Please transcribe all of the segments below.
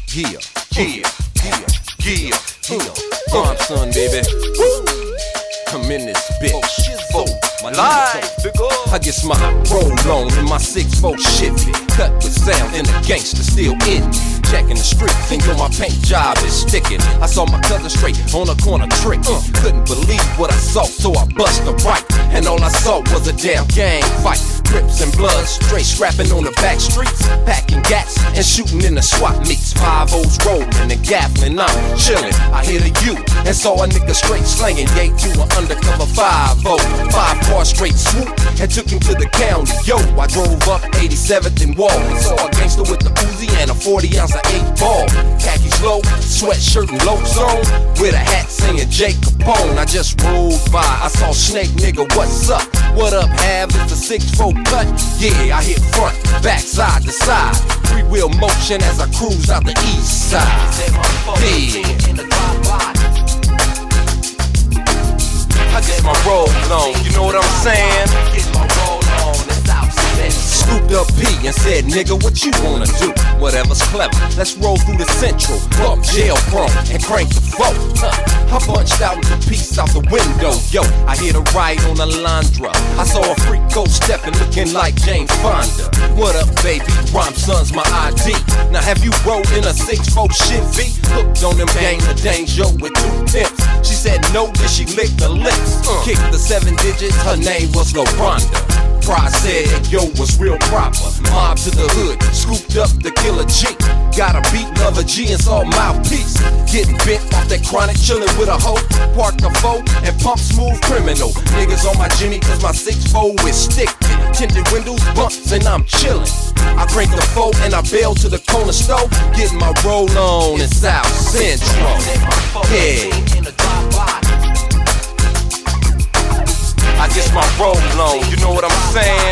Yeah, yeah, yeah, yeah, yeah. Rhyme son, baby. I'm in this bitch. My life, I guess my roll on in my 6'4" Chevy, cut with sound and the gangster still in. Checking the streets, and yo, my paint job is sticking. I saw my cousin straight on a corner trick. Couldn't believe what I saw, so I bust a right. And all I saw was a damn gang fight. Crips and blood, straight scrapping on the back streets, packing gats and shooting in the SWAT meets. 5-0s rolling and gaffling, I'm chilling. I hit a U and saw a nigga straight slanging. Gave to an undercover 5-0, 5-car straight swoop and took him to the county. Yo, I drove up 87th and Wall and saw a gangster with the Uzi and a 40 ounce of 8-ball. Khakis low, sweatshirt and low zone, with a hat saying Jake Capone. I just rolled by, I saw Snake, nigga, what's up? What up, Have? It's a 6'4" cut. Yeah, I hit front, back, side to side. 3-wheel motion as I cruise out the east side. Yeah. I get my roll on, you know what I'm saying? Scooped up P and said, nigga, what you wanna do? Whatever's clever, let's roll through the central, bump jail prone, and crank the flow. I punched out the piece out the window, yo. I hit a right on Alondra. I saw a freak go stepping, looking like Jane Fonda. What up, baby? Rhyme son's my ID. Now have you rolled in a 6'4" Chevy? Hooked on them gang of danger with 2 pimps. She said no, then she licked the lips. Kicked the 7 digits, her name was LaRonda. Pride said, yo, was real proper. Mob to the hood, scooped up the killer G. Got a beat, love a G, and saw mouthpiece. Getting bent off that chronic, chillin' with a hoe. Park a foe and pump smooth criminal. Niggas on my Jimmy, cause my 6'4" is sticky. Tinted windows, bumps, and I'm chillin'. I crank the 4 and I bail to the corner store. Getting my roll on in South Central. Yeah. I get my roll on, you know what I'm saying?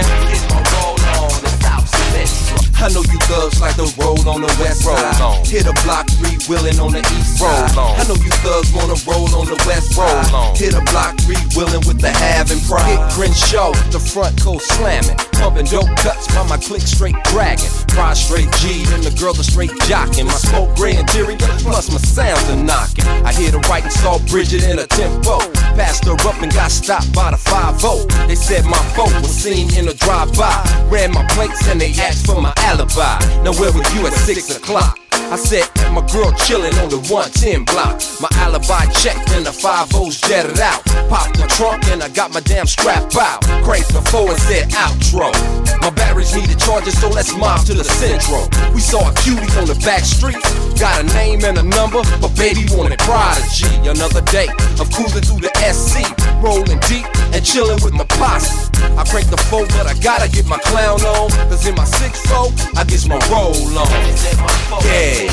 I know you thugs like to roll on the west side. Hit a block 3 wheelin' on the east side. I know you thugs wanna roll on the west side. Hit a block 3 wheelin' with the Have and Pride. Hit Crenshaw, the front coast slammin'. Pumpin' dope cuts by my click straight draggin'. Pride straight G and the girls are straight jockin'. My smoke gray interior plus my sounds are knockin'. I hit a right and saw Bridget in a tempo. Passed her up and got stopped by the 5-0. They said my phone was seen in a drive-by. Ran my plates and they asked for my alibi. Now where were you at 6 o'clock? I said, my girl chillin' on the 110 block. My alibi checked and the 5-0s jetted out. Popped the trunk and I got my damn strap out. Cranked the 4 and said outro. My batteries needed charges, so let's mob to the central. We saw a cutie on the back street. Got a name and a number, but baby wanted Prodigy. Another day of cruising through the SC, rolling deep and chillin' with my posse. I crank the 4, but I gotta get my clown on, cause in my 6'4", I get my roll on. Yeah. I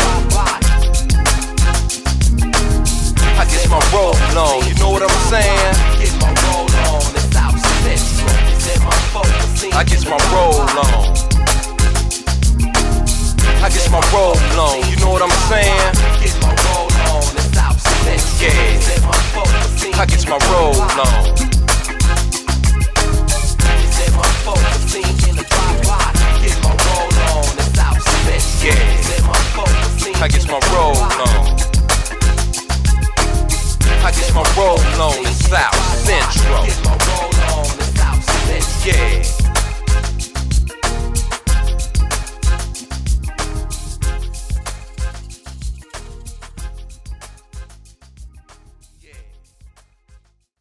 get my roll on, you know what I'm saying? I get my roll on. I get my roll on, you know what I'm saying? Yeah. I get my roll on. I get my roll on. I get my roll on in South Central.